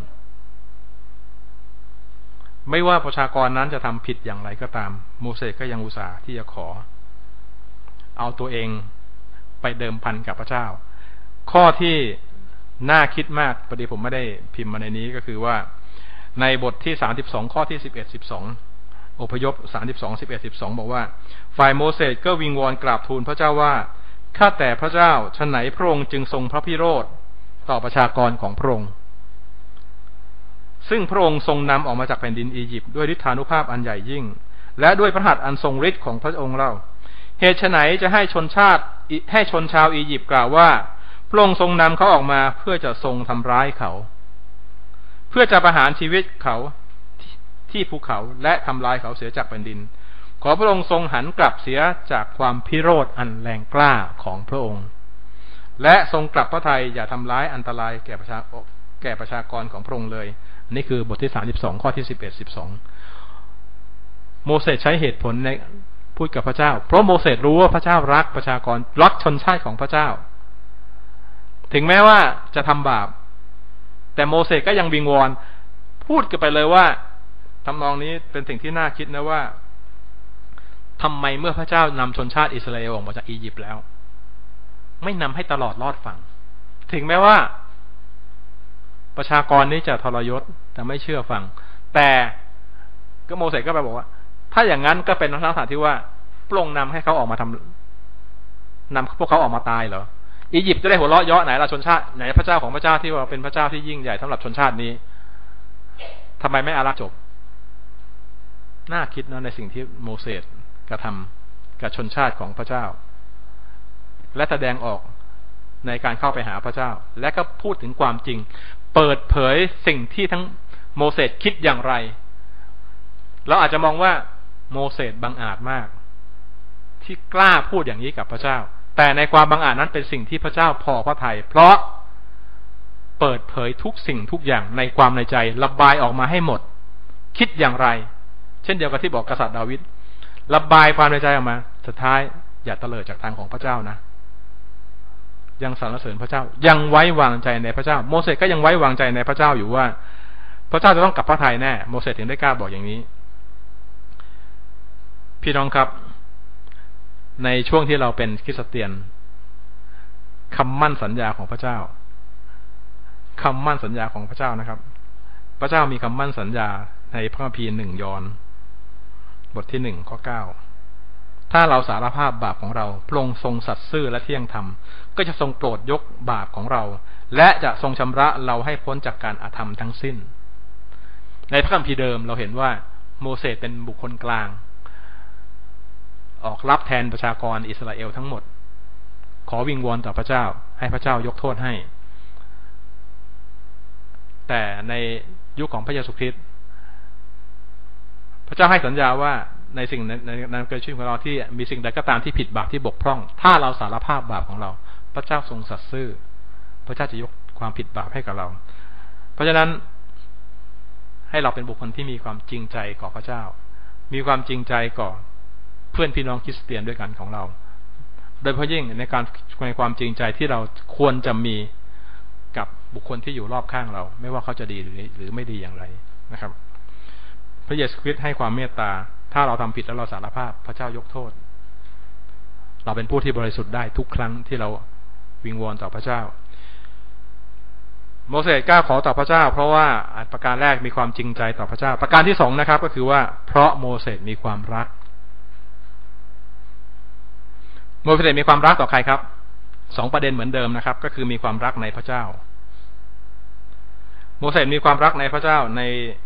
Speaker 1: ไม่ว่าประชากรนั้นจะทำผิดอย่างไรก็ตามโมเสสก็ยังอุตส่าห์ที่จะขอเอาตัวเองไปเดิมพันกับพระเจ้าข้อที่น่าคิดมากพอดีผมไม่ได้พิมพ์มาในนี้ก็คือว่าในบทที่สามสิบสองข้อที่สิบเอ็ด สิบสองอพยพสามสิบสอง สิบเอ็ด สิบสองบอกว่าฝ่ายโมเสสก็วิงวอนกราบทูลพระเจ้าว่าข้าแต่พระเจ้าฉะไหนพระองค์จึงทรงพระพิโรธต่อประชากรของพระองค์ซึ่งพระองค์ทรงนำออกมาจากแผ่นดินอียิปต์ด้วยฤทธานุภาพอันใหญ่ยิ่งและด้วยพระหัตถ์อันทรงฤทธิ์ของพระองค์เล่าเหตุฉะไหนจะให้ชนชาติให้ชนชาวอียิปต์กล่าวว่าพระองค์ทรงนำเขาออกมาเพื่อจะทรงทำร้ายเขาเพื่อจะประหารชีวิตเขาที่ภูเขาและทำลายเขาเสียจากแผ่นดินขอพระองค์ทรงหันกลับเสียจากความพิโรธอันแรงกล้าของพระองค์และทรงกลับพระทัยอย่าทำร้ายอันตรายแก่ประชาแก่ประชากรของพระองค์เลยนี่คือบทที่สามสิบสองข้อที่สิบเอ็ด สิบสองโมเสสใช้เหตุผลในพูดกับพระเจ้าเพราะโมเสสรู้ว่าพระเจ้ารักประชากรรักชนชาติของพระเจ้าถึงแม้ว่าจะทำบาปแต่โมเสสก็ยังวิงวอนพูดกันไปเลยว่าทำนองนี้เป็นสิ่งที่น่าคิดนะว่าทำไมเมื่อพระเจ้านำชนชาติอิสราเอลออกมาจากอียิปต์แล้วไม่นำให้ตลอดรอดฝั่งถึงแม้ว่าประชากรนี้จะทรยศแต่ไม่เชื่อฟังแต่ก็โมเสสก็ไปบอกว่าถ้าอย่างนั้นก็เป็นลักษณะที่ว่าพระองค์นำให้เขาออกมาทำนำพวกเขาออกมาตายเหรออียิปต์จะได้หัวเราะเยาะไหนล่ะชนชาติไหนพระเจ้าของพระเจ้าที่ว่าเป็นพระเจ้าที่ยิ่งใหญ่สำหรับชนชาตินี้ทำไมไม่อารักจบน่าคิดเนาะในสิ่งที่โมเสสกระทำกับชนชาติของพระเจ้าและแสดงออกในการเข้าไปหาพระเจ้าและก็พูดถึงความจริงเปิดเผยสิ่งที่ทั้งโมเสสคิดอย่างไรเราอาจจะมองว่าโมเสสบังอาจมากที่กล้าพูดอย่างนี้กับพระเจ้าแต่ในความบังอาจนั้นเป็นสิ่งที่พระเจ้าพอพระทัยเพราะเปิดเผยทุกสิ่งทุกอย่างในความในใจระบายออกมาให้หมดคิดอย่างไรเช่นเดียวกับที่บอกกษัตริย์ดาวิดระบายความในใจออกมาสุดท้ายอย่าเตลิดจากทางของพระเจ้านะยังสรรเสริญพระเจ้ายังไว้วางใจในพระเจ้าโมเสสก็ยังไว้วางใจในพระเจ้าอยู่ว่าพระเจ้าจะต้องกลับพระทัยแน่โมเสสถึงได้กล้าบอกอย่างนี้พี่น้องครับในช่วงที่เราเป็นคริสเตียนคำมั่นสัญญาของพระเจ้าคำมั่นสัญญาของพระเจ้านะครับพระเจ้ามีคำมั่นสัญญาในพระคัมภีร์หนึ่งยอห์นบทที่หนึ่งข้อเก้าถ้าเราสารภาพบาปของเราพระองค์ทรงสัตย์ซื่อและเที่ยงธรรมก็จะทรงโปรดยกบาปของเราและจะทรงชำระเราให้พ้นจากการอาธรรมทั้งสิ้นในพระคัมภีร์เดิมเราเห็นว่าโมเสสเป็นบุคคลกลางออกรับแทนประชากรอิสราเอลทั้งหมดขอวิงวอนต่อพระเจ้าให้พระเจ้ายกโทษให้แต่ในยุคของพระเยซูคริสต์พระเจ้าให้สัญญาว่าในสิ่งในในเกิดชีวิตของเราที่มีสิ่งใดก็ตามที่ผิดบาปที่บกพร่องถ้าเราสารภาพบาปของเราพระเจ้าทรงสัตย์ซื่อพระเจ้าจะยกความผิดบาปให้กับเราเพราะฉะนั้นให้เราเป็นบุคคลที่มีความจริงใจต่อพระเจ้ามีความจริงใจต่อเพื่อนพี่น้องคริสเตียนด้วยกันของเราโดยเฉพาะยิ่งในการในความจริงใจที่เราควรจะมีกับบุคคลที่อยู่รอบข้างเราไม่ว่าเขาจะดีหรือไม่ดีอย่างไรนะครับพระเยซูคริสต์ให้ความเมตตาถ้าเราทำผิดแล้วเราสารภาพพระเจ้ายกโทษเราเป็นผู้ที่บริสุทธิ์ได้ทุกครั้งที่เราวิงวอนต่อพระเจ้าโมเสสกล้าขอต่อพระเจ้าเพราะว่าประการแรกมีความจริงใจต่อพระเจ้าประการที่สองนะครับก็คือว่าเพราะโมเสสมีความรักโมเสสมีความรักต่อใครครับสองประเด็นเหมือนเดิมนะครับก็คือมีความรักในพระเจ้าโมเสสมีความรักในพระเจ้าใน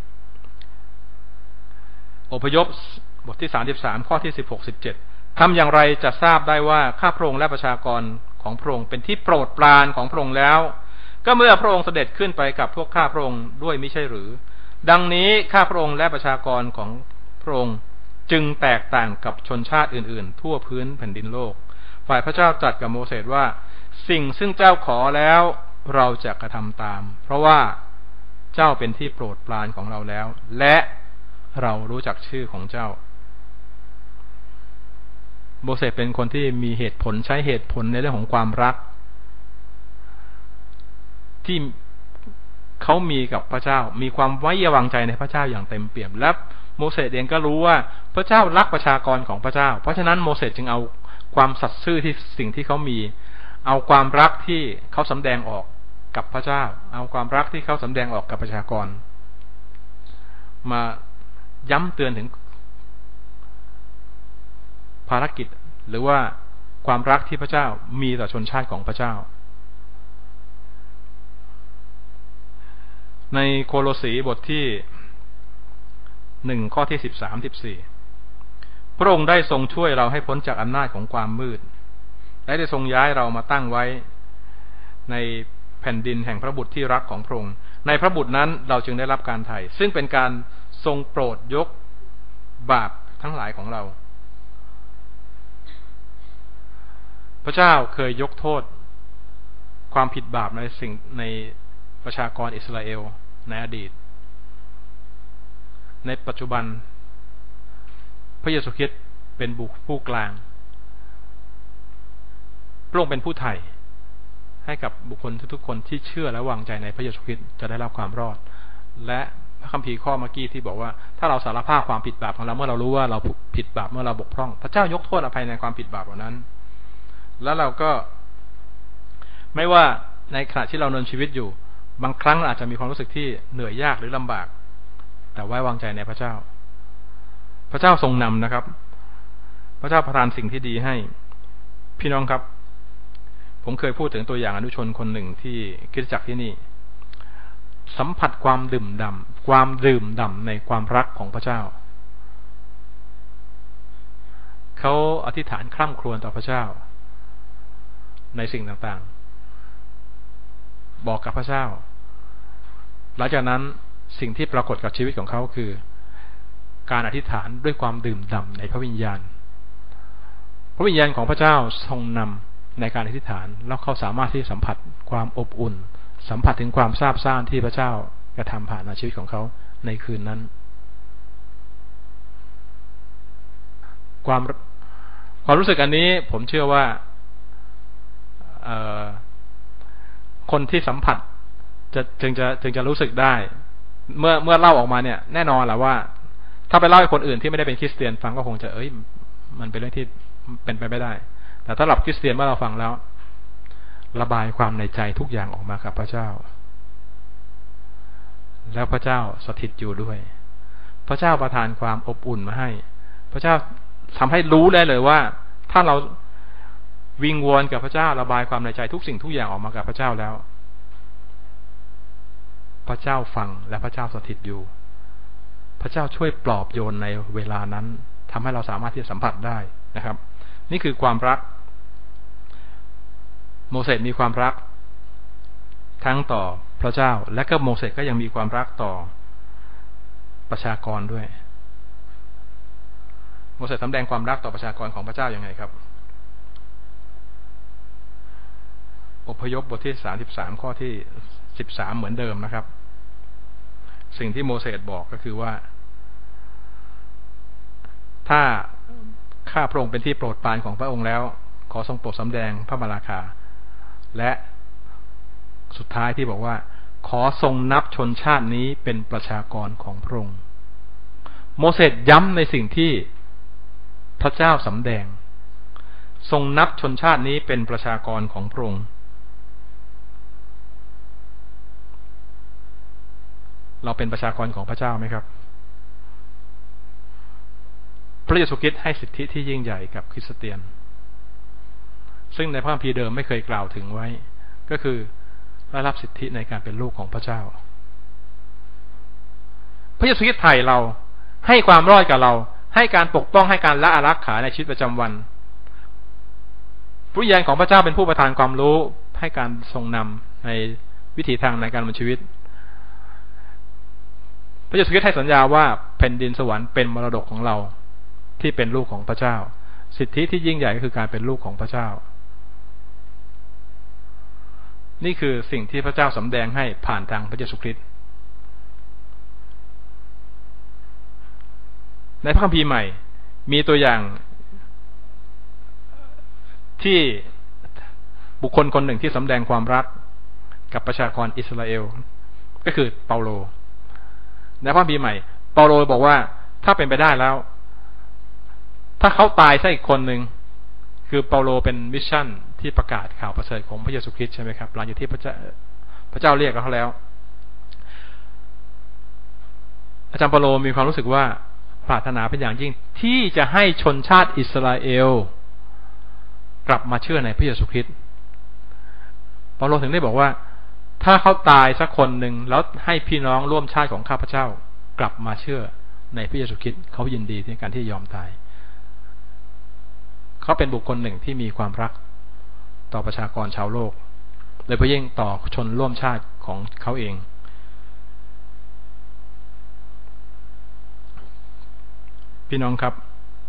Speaker 1: อพยพบทที่สามสิบสามข้อที่สิบหก สิบเจ็ดทำอย่างไรจะทราบได้ว่าข้าพระองค์และประชากรของพระองค์เป็นที่โปรดปรานของพระองค์แล้วก็เมื่อพระองค์เสด็จขึ้นไปกับพวกข้าพระองค์ด้วยมิใช่หรือดังนี้ข้าพระองค์และประชากรของพระองค์จึงแตกต่างกับชนชาติอื่นๆทั่วพื้นแผ่นดินโลกฝ่ายพระเจ้าตรัสกับโมเสสว่าสิ่งซึ่งเจ้าขอแล้วเราจะกระทำตามเพราะว่าเจ้าเป็นที่โปรดปรานของเราแล้วและเรารู้จักชื่อของเจ้าโมเสสเป็นคนที่มีเหตุผลใช้เหตุผลในเรื่องของความรักที่เขามีกับพระเจ้ามีความไว้วางใจในพระเจ้าอย่างเต็มเปี่ยมและโมเสสเองก็รู้ว่าพระเจ้ารักประชากรของพระเจ้าเพราะฉะนั้นโมเสสจึงเอาความสัตย์ซื่อที่สิ่งที่เขามีเอาความรักที่เขาสำแดงออกกับพระเจ้าเอาความรักที่เขาสำแดงออกกับประชากรมาย้ำเตือนถึงภารกิจหรือว่าความรักที่พระเจ้ามีต่อชนชาติของพระเจ้าในโคโลสีบทที่หนึ่งข้อที่สิบสาม สิบสี่พระองค์ได้ทรงช่วยเราให้พ้นจากอำนาจของความมืดและได้ทรงย้ายเรามาตั้งไว้ในแผ่นดินแห่งพระบุตรที่รักของพระองค์ในพระบุตรนั้นเราจึงได้รับการไถ่ซึ่งเป็นการทรงโปรดยกบาปทั้งหลายของเราพระเจ้าเคยยกโทษความผิดบาปในสิ่งในประชากรอิสราเอลในอดีตในปัจจุบันพระเยซูคริสต์เป็นบุคคลผู้กลางพระองค์เป็นผู้ไถ่ให้กับบุคคลทุกๆคนที่เชื่อและวางใจในพระเยซูคริสต์จะได้รับความรอดและพระคัมภีร์ข้อเมื่อกี้ที่บอกว่าถ้าเราสารภาพความผิดบาปของเราเมื่อเรารู้ว่าเราผิดบาปเมื่อเราบกพร่องพระเจ้ายกโทษอภัยในความผิดบาปเหล่านั้นแล้วเราก็ไม่ว่าในขณะที่เราดำเนินชีวิตอยู่บางครั้งอาจจะมีความรู้สึกที่เหนื่อยยากหรือลำบากแต่ไว้วางใจในพระเจ้าพระเจ้าทรงนำนะครับพระเจ้าประทานสิ่งที่ดีให้พี่น้องครับผมเคยพูดถึงตัวอย่างอนุชนคนหนึ่งที่คริสตจักรที่นี่สัมผัสความดื่มด่ำความดื่มด่ำในความรักของพระเจ้าเขาอธิษฐานคร่ำครวญต่อพระเจ้าในสิ่งต่างๆบอกกับพระเจ้าหลังจากนั้นสิ่งที่ปรากฏกับชีวิตของเขาคือการอธิษฐานด้วยความดื่มด่ำในพระวิญญาณพระวิญญาณของพระเจ้าทรงนำในการอธิษฐานแล้วเขาสามารถที่สัมผัสความอบอุ่นสัมผัสถึงความซาบซ่านที่พระเจ้ากระทำผ่านในชีวิตของเขาในคืนนั้นความความรู้สึกอันนี้ผมเชื่อว่าคนที่สัมผัสจะจึงจะจึงจะรู้สึกได้เมื่อเมื่อเล่าออกมาเนี่ยแน่นอนแหละว่าถ้าไปเล่าให้คนอื่นที่ไม่ได้เป็นคริสเตียนฟังก็คงจะเอ้ยมันเป็นเรื่องที่เป็นไปไม่ได้แต่ถ้าหลับคริสเตียนเมื่อเราฟังแล้วระบายความในใจทุกอย่างออกมากับพระเจ้าแล้วพระเจ้าสถิตอยู่ด้วยพระเจ้าประทานความอบอุ่นมาให้พระเจ้าทำให้รู้ได้เลยว่าถ้าเราวิงวอนกับพระเจ้าระบายความในใจทุกสิ่งทุกอย่างออกมากับพระเจ้าแล้วพระเจ้าฟังและพระเจ้าสถิตอยู่พระเจ้าช่วยปลอบโยนในเวลานั้นทำให้เราสามารถที่จะสัมผัสได้นะครับนี่คือความรักโมเสสมีความรักทั้งต่อพระเจ้าและก็โมเสสก็ยังมีความรักต่อประชากรด้วยโมเสสแสดงความรักต่อประชากรของพระเจ้าอย่างไรครับอพยพบทที่สามสิบสามข้อที่สิบสามเหมือนเดิมนะครับสิ่งที่โมเสสบอกก็คือว่าถ้าข้าพระองค์เป็นที่โปรดปรานของพระองค์แล้วขอทรงโปรดสำแดงพระมาราคาและสุดท้ายที่บอกว่าขอทรงนับชนชาตินี้เป็นประชากรของพระองค์โมเสสย้ำในสิ่งที่พระเจ้าสำแดงทรงนับชนชาตินี้เป็นประชากรของพระองค์เราเป็นประชากรของพระเจ้าไหมครับพระเยซูคริสต์ให้สิทธิที่ยิ่งใหญ่กับคริสเตียนซึ่งในพระคัมภีร์เดิมไม่เคยกล่าวถึงไว้ก็คือได้รับสิทธิในการเป็นลูกของพระเจ้าพระเยซูคริสต์ไถ่เราให้ความรอดกับเราให้การปกป้องให้การละอารักขาในชีวิตประจำวันพระวิญญาณของพระเจ้าเป็นผู้ประทานความรู้ให้การทรงนำในวิถีทางในการดำเนินชีวิตพระเยซูคริสต์ให้สัญญาว่าแผ่นดินสวรรค์เป็นมรดกของเราที่เป็นลูกของพระเจ้าสิทธิที่ยิ่งใหญ่ก็คือการเป็นลูกของพระเจ้านี่คือสิ่งที่พระเจ้าสำแดงให้ผ่านทางพระเยซูคริสต์ในพระคัมภีร์ใหม่มีตัวอย่างที่บุคคลคนหนึ่งที่สำแดงความรักกับประชากรอิสราเอลก็คือเปาโลในพระคัมภีร์ใหม่เปาโลบอกว่าถ้าเป็นไปได้แล้วถ้าเขาตายซะอีกคนหนึ่งคือเปาโลเป็นมิชชั่นที่ประกาศข่าวประเสริฐของพระเยซูคริสต์ใช่ไหมครับหลังจากที่พระเจ้าพระเจ้าเรียกเขาแล้วอาจารย์เปาโลมีความรู้สึกว่าปรารถนาเป็นอย่างยิ่งที่จะให้ชนชาติอิสราเอลกลับมาเชื่อในพระเยซูคริสต์เปาโลถึงได้บอกว่าถ้าเขาตายสักคนหนึ่งแล้วให้พี่น้องร่วมชาติของข้าพเจ้ากลับมาเชื่อในพระเยซูคริสต์เขายินดีในการที่ยอมตายเขาเป็นบุคคลหนึ่งที่มีความรักต่อประชากรชาวโลกโดยเฉพาะยิ่งต่อชนร่วมชาติของเขาเองพี่น้องครับ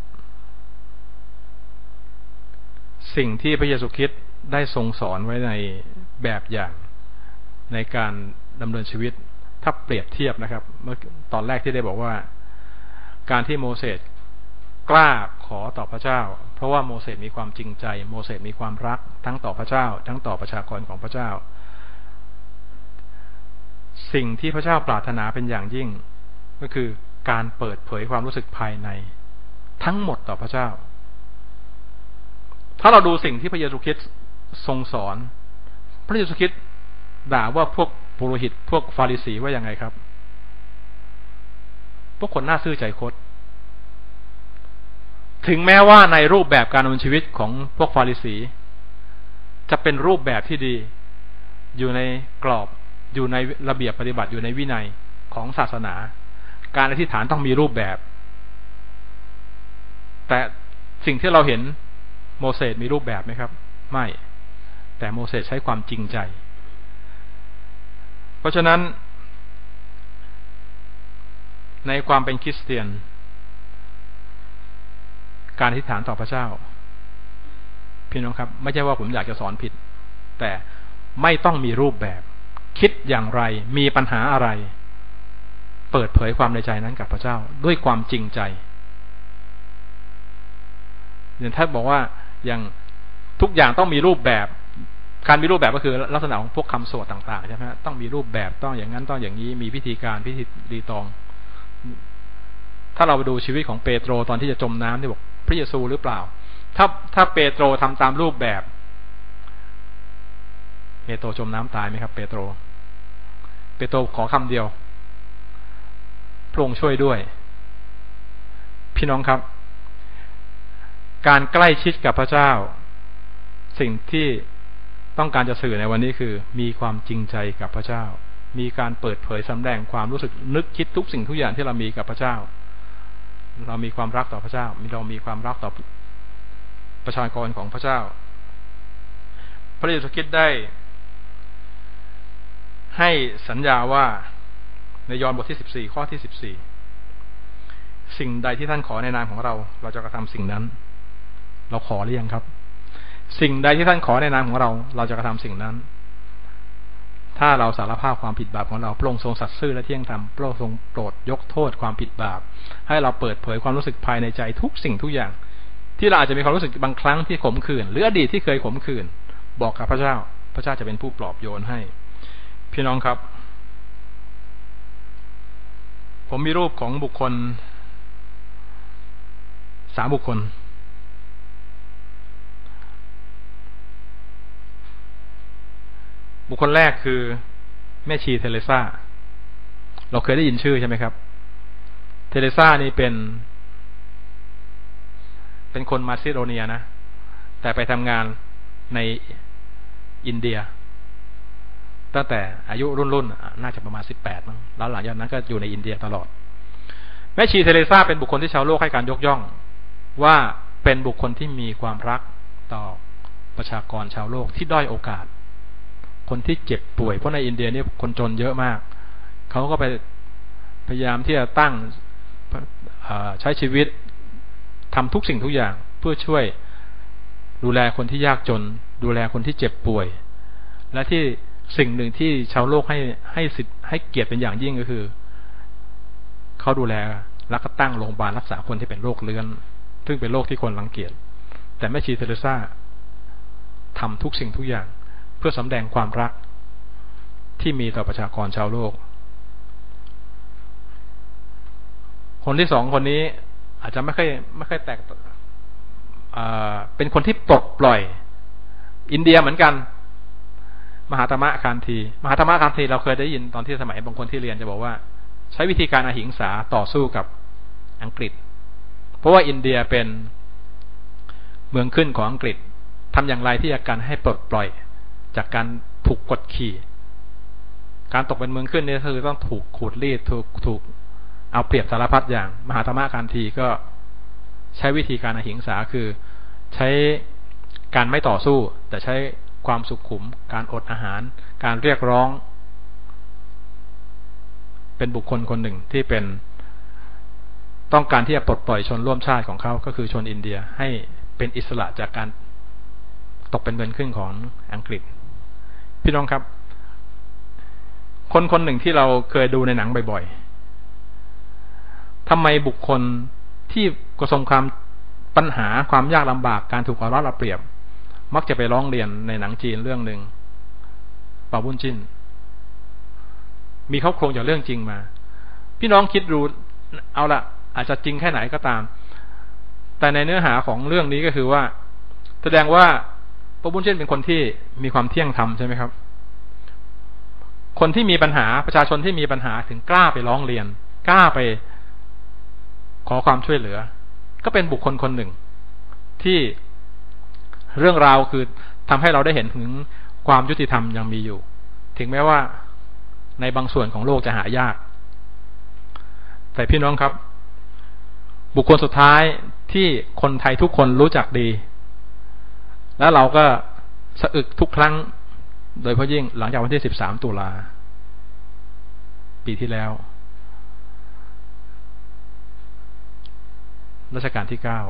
Speaker 1: สิ่งที่พระเยซูคริสต์ได้ทรงสอนไว้ในแบบอย่างในการดำเนินชีวิตถ้าเปรียบเทียบนะครับเมื่อตอนแรกที่ได้บอกว่าการที่โมเสสกล้าขอต่อพระเจ้าเพราะว่าโมเสสมีความจริงใจโมเสสมีความรักทั้งต่อพระเจ้าทั้งต่อประชากรของพระเจ้าสิ่งที่พระเจ้าปรารถนาเป็นอย่างยิ่งก็คือการเปิดเผยความรู้สึกภายในทั้งหมดต่อพระเจ้าถ้าเราดูสิ่งที่พระเยซูคริสต์ทรงสอนพระเยซูคริสต์ด่าว่าพวกปุโรหิตพวกฟาริสีว่ายังไงครับพวกคนหน้าซื่อใจคดถึงแม้ว่าในรูปแบบการดำเนินชีวิตของพวกฟาริสีจะเป็นรูปแบบที่ดีอยู่ในกรอบอยู่ในระเบียบปฏิบัติอยู่ในวินัยของศาสนาการอธิษฐานต้องมีรูปแบบแต่สิ่งที่เราเห็นโมเสสมีรูปแบบไหมครับไม่แต่โมเสสใช้ความจริงใจเพราะฉะนั้นในความเป็นคริสเตียนการอธิษฐานต่อพระเจ้าพี่น้องครับไม่ใช่ว่าผมอยากจะสอนผิดแต่ไม่ต้องมีรูปแบบคิดอย่างไรมีปัญหาอะไรเปิดเผยความในใจนั้นกับพระเจ้าด้วยความจริงใจอย่างท่านบอกว่าอย่างทุกอย่างต้องมีรูปแบบการมีรูปแบบก็คือลักษณะของพวกคำสวดต่างๆใช่ไหมต้องมีรูปแบบต้องอย่างนั้นต้องอย่างนี้มีพิธีการพิธีรีตองถ้าเราไปดูชีวิตของเปโตรตอนที่จะจมน้ำที่บอกพระเยซูหรือเปล่าถ้าถ้าเปโตรทำตามรูปแบบเปโตรจมน้ำตายไหมครับเปโตรเปโตรขอคำเดียวพระองค์ช่วยด้วยพี่น้องครับการใกล้ชิดกับพระเจ้าสิ่งที่ต้องการจะสื่อในวันนี้คือมีความจริงใจกับพระเจ้ามีการเปิดเผยสำแดงความรู้สึกนึกคิดทุกสิ่งทุกอย่างที่เรามีกับพระเจ้าเรามีความรักต่อพระเจ้าเรามีความรักต่อประชากรของพระเจ้าพระเยซูคริสต์ได้ให้สัญญาว่าในยอห์นบทที่สิบสี่ข้อที่สิบสี่สิ่งใดที่ท่านขอในนามของเราเราจะกระทำสิ่งนั้นเราขอหรือยังครับสิ่งใดที่ท่านขอในนามของเราเราจะกระทำสิ่งนั้นถ้าเราสารภาพความผิดบาปของเราพระองค์ทรงสัตย์ซื่อและเที่ยงธรรมพระองค์ทรงโปรดยกโทษความผิดบาปให้เราเปิดเผยความรู้สึกภายในใจทุกสิ่งทุกอย่างที่เราอาจจะมีความรู้สึกบางครั้งที่ขมขื่นหรืออดีตที่เคยขมขื่นบอกกับพระเจ้าพระเจ้าจะเป็นผู้ปลอบโยนให้พี่น้องครับผมมีรูปของบุคคลสามบุคคลบุคคลแรกคือแม่ชีเทเรซาเราเคยได้ยินชื่อใช่ไหมครับเทเรซานี่เป็นเป็นคนมาซิโดเนียนะแต่ไปทำงานในอินเดียตั้งแต่อายุรุ่นๆน่าจะประมาณสิบแปดมั้งแล้วหลังจากนั้นก็อยู่ในอินเดียตลอดแม่ชีเทเรซาเป็นบุคคลที่ชาวโลกให้การยกย่องว่าเป็นบุคคลที่มีความรักต่อประชากรชาวโลกที่ด้อยโอกาสคนที่เจ็บป่วยเพราะในอินเดียนี่คนจนเยอะมากเขาก็ไปพยายามที่จะตั้งใช้ชีวิตทำทุกสิ่งทุกอย่างเพื่อช่วยดูแลคนที่ยากจนดูแลคนที่เจ็บป่วยและที่สิ่งหนึ่งที่ชาวโลกให้ให้สิทธิ์ให้เกียรติเป็นอย่างยิ่งก็คือเขาดูแลแล้วก็ตั้งโรงพยาบาลรักษาคนที่เป็นโรคเรื้อนซึ่งเป็นโรคที่คนรังเกียจแต่แม่ชีเทเรซาทำทุกสิ่งทุกอย่างเพื่อสำแดงความรักที่มีต่อประชากรชาวโลกคนที่สองคนนี้อาจจะไม่ค่อยไม่ค่อยแตกเป็นคนที่ปลดปล่อยอินเดียเหมือนกันมหาตมะคานธีมหาตมะคานธีเราเคยได้ยินตอนที่สมัยบางคนที่เรียนจะบอกว่าใช้วิธีการอหิงสาต่อสู้กับอังกฤษเพราะว่าอินเดียเป็นเมืองขึ้นของอังกฤษทำอย่างไรที่จะการให้ปลดปล่อยจากการถูกกดขี่การตกเป็นเมืองขึ้นนี่คือต้องถูกขูดรีดถูกถูกเอาเปรียบสารพัดอย่างมหาตมะคานธีก็ใช้วิธีการอหิงสาคือใช้การไม่ต่อสู้แต่ใช้ความสุขุมการอดอาหารการเรียกร้องเป็นบุคคลคนหนึ่งที่เป็นต้องการที่จะปลดปล่อยชนร่วมชาติของเขาก็คือชนอินเดียให้เป็นอิสระจากการตกเป็นเมืองขึ้นของอังกฤษพี่น้องครับคนคนหนึ่งที่เราเคยดูในหนังบ่อยๆทำไมบุคคลที่ประสบความปัญหาความยากลำบากการถูกเอารัดเอาเปรียบมักจะไปร้องเรียนในหนังจีนเรื่องหนึ่งเป่าบุญจิ้นมีเขาโครงจากเรื่องจริงมาพี่น้องคิดดูเอาละอาจจะจริงแค่ไหนก็ตามแต่ในเนื้อหาของเรื่องนี้ก็คือว่าแสดงว่าเป่าบุญจิ้นเป็นคนที่มีความเที่ยงธรรมใช่ไหมครับคนที่มีปัญหาประชาชนที่มีปัญหาถึงกล้าไปร้องเรียนกล้าไปขอความช่วยเหลือก็เป็นบุคคลคนหนึ่งที่เรื่องราวคือทำให้เราได้เห็นถึงความยุติธรรมยังมีอยู่ถึงแม้ว่าในบางส่วนของโลกจะหายากแต่พี่น้องครับบุคคลสุดท้ายที่คนไทยทุกคนรู้จักดีและเราก็สะอึกทุกครั้งโดยเฉพาะยิ่งหลังจากวันที่สิบสามตุลาปีที่แล้วรัชกาลที่เก้า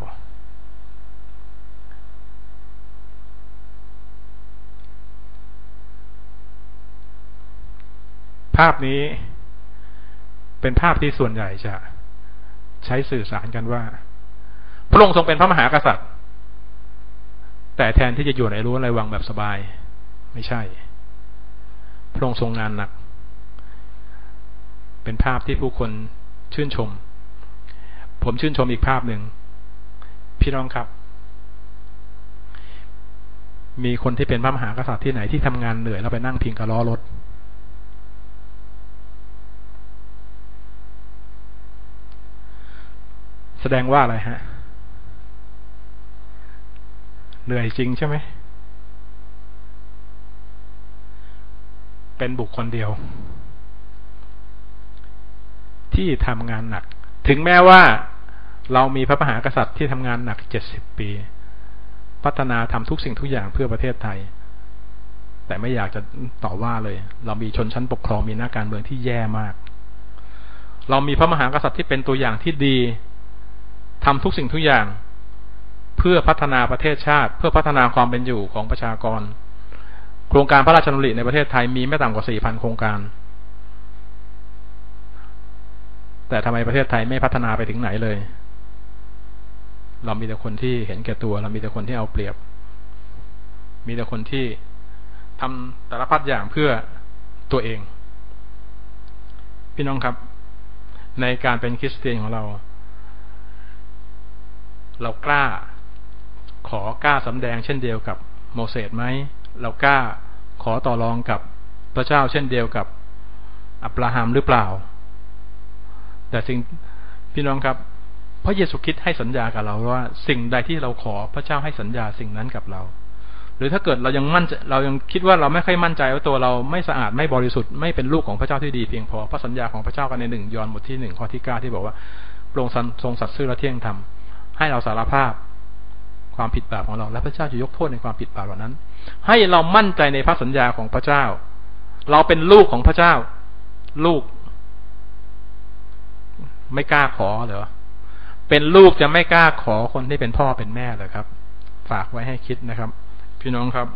Speaker 1: ภาพนี้เป็นภาพที่ส่วนใหญ่จะใช้สื่อสารกันว่าพระองค์ทรงเป็นพระมหากษัตริย์แต่แทนที่จะอยู่ในรั้วในวังแบบสบายไม่ใช่พระองค์ทรงงานหนักเป็นภาพที่ผู้คนชื่นชมผมชื่นชมอีกภาพหนึ่งพี่น้องครับมีคนที่เป็นพระมหากษัตริย์ที่ไหนที่ทำงานเหนื่อยแล้วไปนั่งพิงกระล้อรถแสดงว่าอะไรฮะเหนื่อยจริงใช่ไหมเป็นบุคคลเดียวที่ทำงานหนักถึงแม้ว่าเรามีพระมหากษัตริย์ที่ทำงานหนักเจ็ดสิบปีพัฒนาทำทุกสิ่งทุกอย่างเพื่อประเทศไทยแต่ไม่อยากจะต่อว่าเลยเรามีชนชั้นปกครองมีนักการเมืองที่แย่มากเรามีพระมหากษัตริย์ที่เป็นตัวอย่างที่ดีทำทุกสิ่งทุกอย่างเพื่อพัฒนาประเทศชาติเพื่อพัฒนาความเป็นอยู่ของประชากรโครงการพระราชดำริในประเทศไทยมีไม่ต่ำกว่า สี่พัน โครงการแต่ทำไมประเทศไทยไม่พัฒนาไปถึงไหนเลยเรามีแต่คนที่เห็นแก่ตัวเรามีแต่คนที่เอาเปรียบมีแต่คนที่ทำสารพัดอย่างเพื่อตัวเองพี่น้องครับในการเป็นคริสเตียนของเราเรากล้าขอกล้าสำแดงเช่นเดียวกับโมเสสไหมเรากล้าขอต่อรองกับพระเจ้าเช่นเดียวกับอับราฮัมหรือเปล่าแต่สิ่งพี่น้องครับพระเยซูคริสต์ให้สัญญากับเราว่าสิ่งใดที่เราขอพระเจ้าให้สัญญาสิ่งนั้นกับเราหรือถ้าเกิดเรายังมั่นเรายังคิดว่าเราไม่ค่อยมั่นใจว่าตัวเราไม่สะอาดไม่บริสุทธิ์ไม่เป็นลูกของพระเจ้าที่ดีเพียงพอพระสัญญาของพระเจ้ากันในหนึ่งยอห์นบทที่หนึ่งข้อที่เก้าที่บอกว่าพระองค์ทรงสัตย์ซื่อและเที่ยงธรรมให้เราสารภาพความผิดบาปของเราและพระเจ้าจะยกโทษในความผิดบาปเหล่านั้นให้เรามั่นใจในพระสัญญาของพระเจ้าเราเป็นลูกของพระเจ้าลูกไม่กล้าขอเหรอเป็นลูกจะไม่กล้าขอคนที่เป็นพ่อเป็นแม่เหรอครับฝากไว้ให้คิดนะครับพี่น้องครับ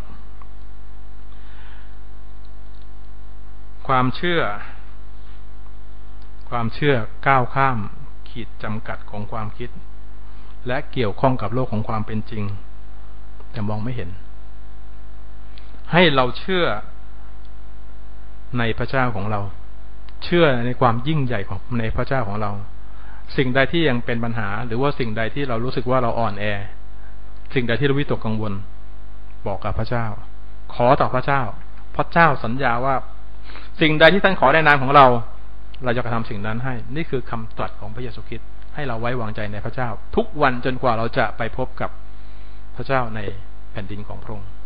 Speaker 1: ความเชื่อความเชื่อก้าวข้ามขขีดจำกัดของความคิดและเกี่ยวข้องกับโลกของความเป็นจริงแต่มองไม่เห็นให้เราเชื่อในพระเจ้าของเราเชื่อในความยิ่งใหญ่ของในพระเจ้าของเราสิ่งใดที่ยังเป็นปัญหาหรือว่าสิ่งใดที่เรารู้สึกว่าเราอ่อนแอสิ่งใดที่เราวิตกกังวลบอกกับพระเจ้าขอต่อพระเจ้าพระเจ้าสัญญาว่าสิ่งใดที่ท่านขอในนามของเราเราจะกระทำสิ่งนั้นให้นี่คือคำตรัสของพระเยซูคริสต์ให้เราไว้วางใจในพระเจ้าทุกวันจนกว่าเราจะไปพบกับพระเจ้าในแผ่นดินของพระองค์